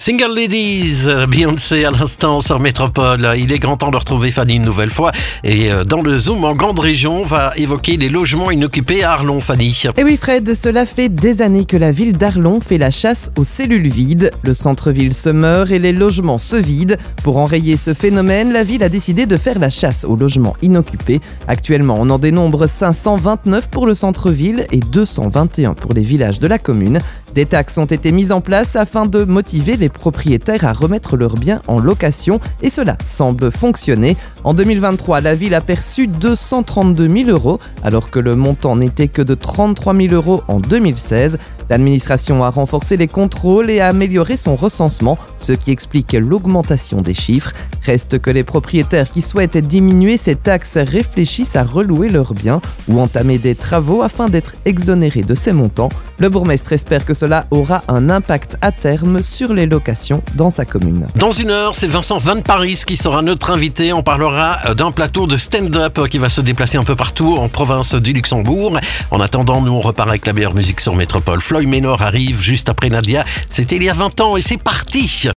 Single Ladies, Beyoncé à l'instant sur Métropole. Il est grand temps de retrouver Fanny une nouvelle fois. Et dans le Zoom en grande région, on va évoquer les logements inoccupés à Arlon, Fanny. Et oui Fred, cela fait des années que la ville d'Arlon fait la chasse aux cellules vides. Le centre-ville se meurt et les logements se vident. Pour enrayer ce phénomène, la ville a décidé de faire la chasse aux logements inoccupés. Actuellement, on en dénombre 529 pour le centre-ville et 221 pour les villages de la commune. Des taxes ont été mises en place afin de motiver les propriétaires à remettre leurs biens en location et cela semble fonctionner. En 2023, la ville a perçu 232 000 € alors que le montant n'était que de 33 000 € en 2016. L'administration a renforcé les contrôles et a amélioré son recensement, ce qui explique l'augmentation des chiffres. Reste que les propriétaires qui souhaitent diminuer ces taxes réfléchissent à relouer leurs biens ou entamer des travaux afin d'être exonérés de ces montants. Le bourgmestre espère que cela aura un impact à terme sur les locations dans sa commune. Dans une heure, c'est Vincent Van Parijs qui sera notre invité. On parlera d'un plateau de stand-up qui va se déplacer un peu partout en province du Luxembourg. En attendant, nous on repart avec la meilleure musique sur Métropole. Floyd Menor arrive juste après Nadia. C'était il y a 20 ans et c'est parti!